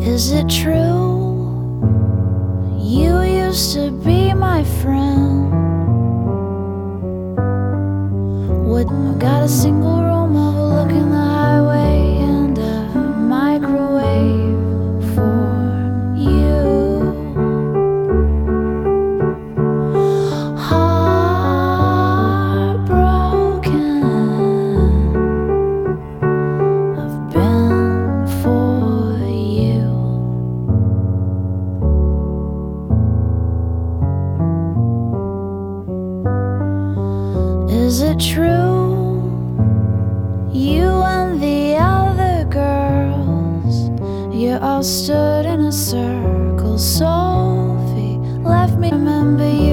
Is it true? You used to be my friend. I've got a single room overlooking the highway and a microwave for you. Heartbroken, I've been for you. Is it true? You and the other girls, you all stood in a circle. Sophie left me, remember you.